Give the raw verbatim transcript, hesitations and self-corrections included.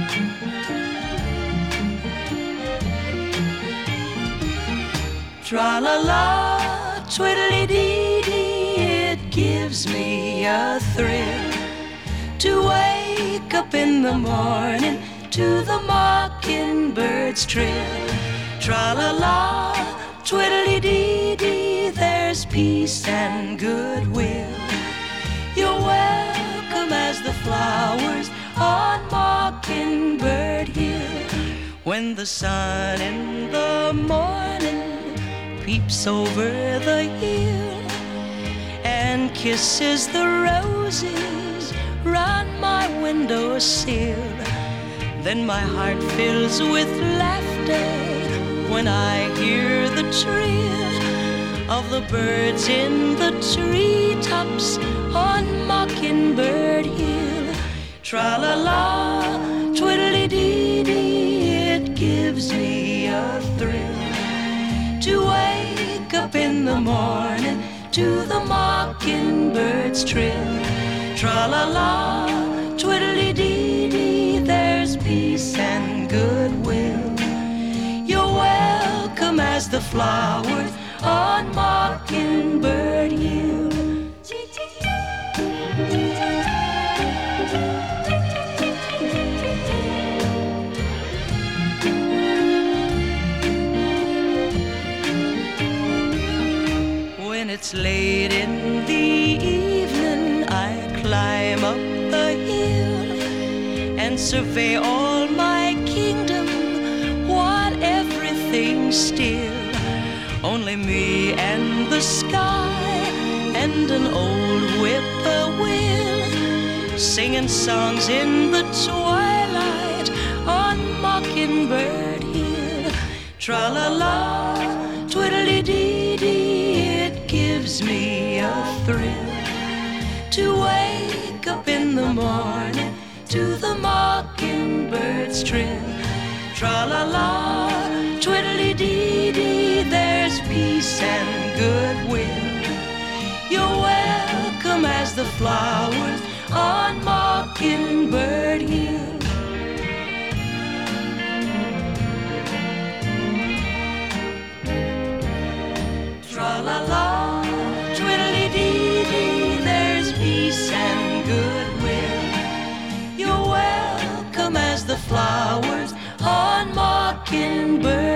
Tra-la-la, twiddly-dee-dee, it gives me a thrill to wake up in the morning to the mockingbird's trill. Tra-la-la, twiddly-dee-dee, there's peace and goodwill. You're welcome as the flowers on Mockingbird Hill. When the sun in the morning peeps over the hill and kisses the roses round my windowsill, then my heart fills with laughter when I hear the trill of the birds in the treetops on Mockingbird Hill. Tra-la-la, twiddly-dee-dee, it gives me a thrill to wake up in the morning to the mockingbird's trill. Tra-la-la, twiddly-dee-dee, there's peace and goodwill. You're welcome as the flowers on Mockingbird Hill. When it's late in the evening, I climb up the hill and survey all my kingdom, while everything's still. Only me and the sky and an old whippoorwill singing songs in the twilight on Mockingbird Hill. Tra-la-la, twiddly-dee-dee, it gives me a thrill to wake up in the morning to the mockingbird's trill. Tra-la-la, twiddly-dee-dee, there's peace and goodwill. You're welcome as the flowers on Mockingbird Hill. Tra-la-la, twiddly-dee-dee, there's peace and goodwill. You're welcome as the flowers on Mockingbird